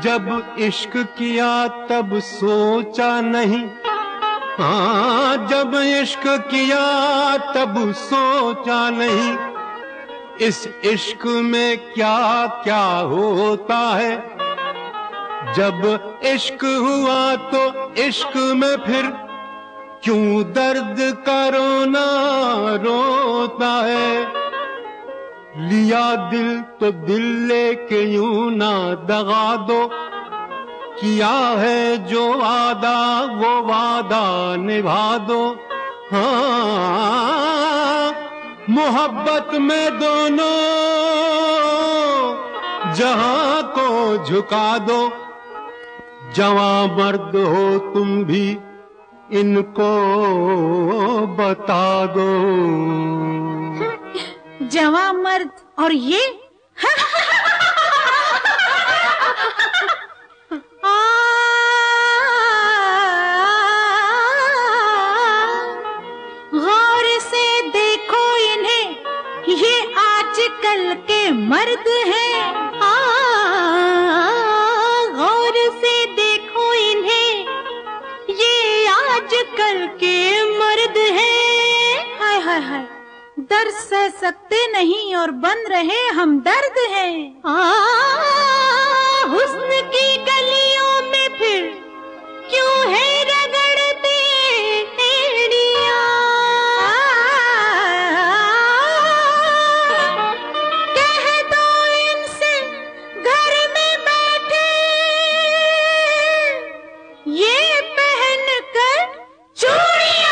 जब इश्क किया तब सोचा नहीं, हाँ जब इश्क किया तब सोचा नहीं, इस इश्क में क्या क्या होता है। जब इश्क हुआ तो इश्क में फिर क्यों दर्द का रोना रोता है। लिया दिल तो दिल लेके यूं ना दगा दो, किया है जो वादा वो वादा निभा दो। हाँ मोहब्बत में दोनों जहां को झुका दो। जवां मर्द हो तुम भी इनको बता दो। जवां मर्द और ये गौर से देखो इन्हें, ये आजकल के मर्द हैं। गौर से देखो इन्हें, ये आजकल के मर्द हैं। हाय हाय हाय, दर्द सह सकते नहीं और बन रहे हम दर्द हैं। हुस्न की गलियों में फिर क्यों है रगड़ते एड़ियां। कह दो इनसे घर में बैठे ये पहन कर चूड़ियां।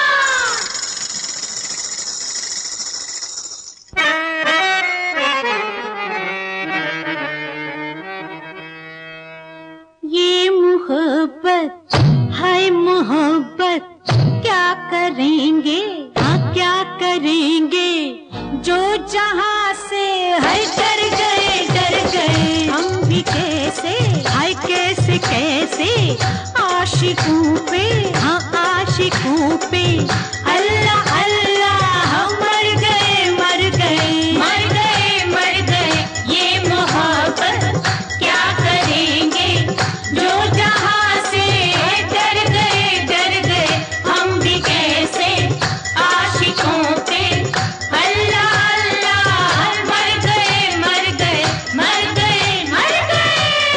ये मोहब्बत, हाय मोहब्बत, क्या करेंगे हाँ क्या करेंगे। जो जहां से हाय डर गए हम भी कैसे, हाय कैसे कैसे। आशिकों पे हाँ आशिकों पे अल्लाह अल्लाह हम मर गए मर गए मर गए मर गए। ये मोहब्बत क्या करेंगे, जो जहां से डर गए हम भी कैसे। आशिकों पे अल्लाह अल्लाह मर गए मर गए मर गए मर गए।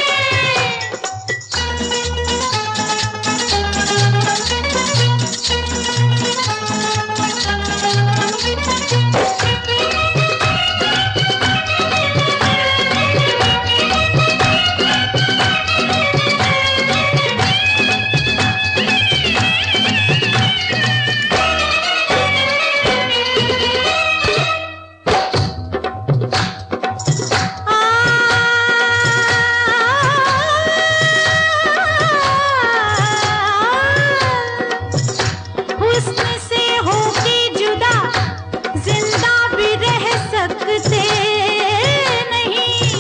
हुस्न से होके जुदा जिंदा भी रह सकते नहीं।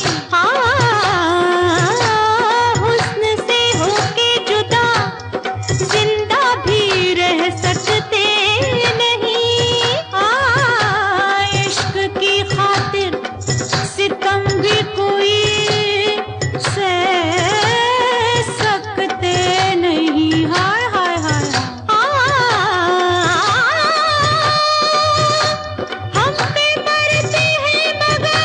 हुस्न से होके जुदा जिंदा भी रह सकते नहीं। इश्क की खातिर सितम भी कोई सह सकते नहीं। हाय हाय हाय हम पे मरते हैं मगर,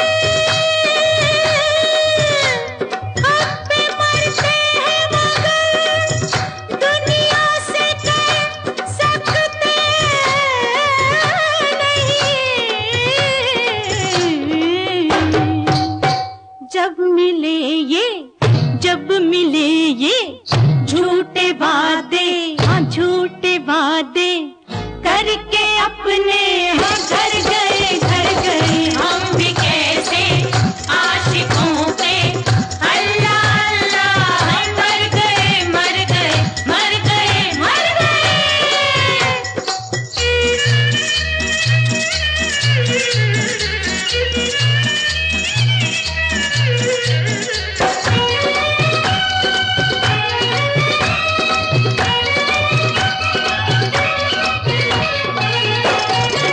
हम पे मरते हैं मगर दुनिया से कर सकते नहीं। जब मिले ये झूठे वादे हाँ झूठे वादे करके अपने हाँ घर गए हम भी कैसे। आशिकों पे अल्लाह अल्लाह मर गए मर गए मर गए मर गए।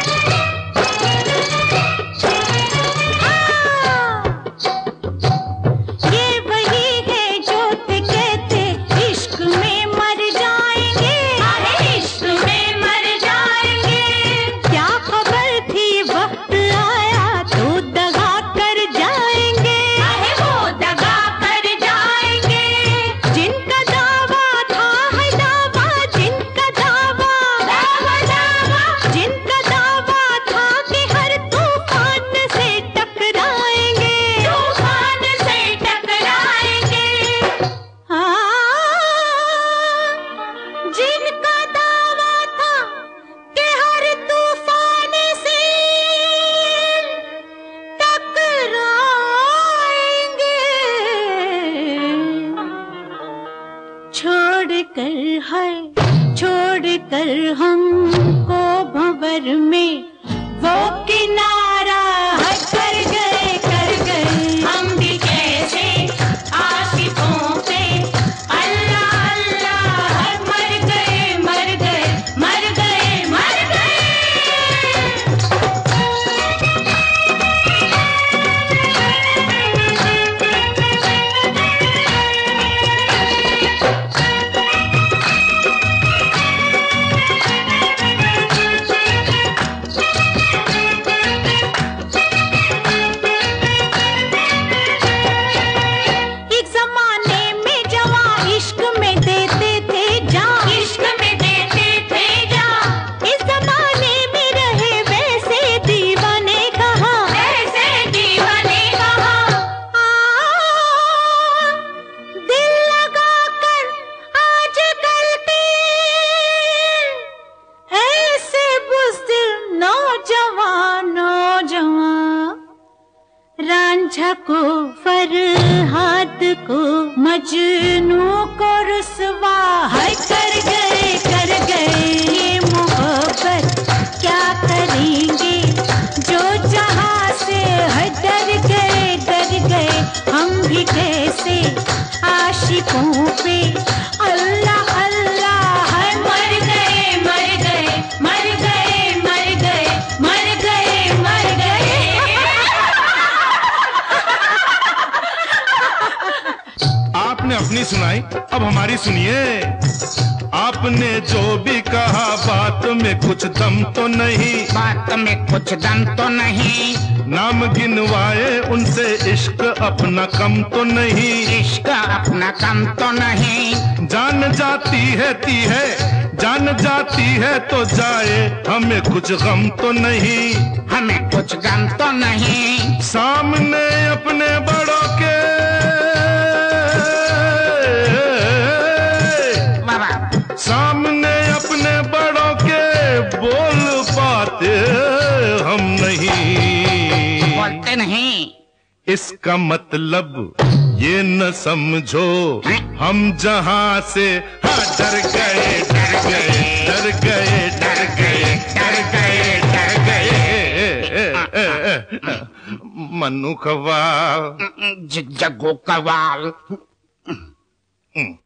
छोड़ कर हमको भंवर में वो किनारा है कर गए हम भी कैसे आशिकों पे अल्लाह अल्लाह है मर गए मर गए मर गए मर गए। रांझा को फरहाद को मजनू को रुसवा है कर गए ये मोहब्बत क्या करेंगे जो जहां से है डर गए हम भी कैसे आशिकों पे अल्लाह अल्लाह है मर गए मर गए मर गए मर गए मर गए मर गए। आपने अपनी सुनाई, अब हमारी सुनिए। आपने जो भी कहा बात में कुछ दम तो नहीं, बात में कुछ दम तो नहीं। नाम गिनवाए उनसे इश्क अपना कम तो नहीं, इश्क अपना कम तो नहीं। जान जाती है जान जाती है तो जाए, हमें कुछ गम तो नहीं, हमें कुछ गम तो नहीं। सामने अपने बड़ों के सामने अपने बड़ों के बोल पाते हम नहीं, बोलते नहीं। इसका मतलब ये न समझो हम जहां से डर गए डर गए डर गए डर गए डर गए डर गए। मनु कवाल जग्गू कवाल।